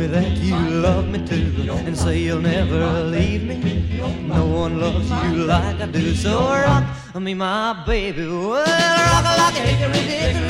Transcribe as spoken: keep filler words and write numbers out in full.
that you love me too, and say you'll never leave me. No one loves you like I do, so rock me, my baby. Well, rock like a hickory dickory.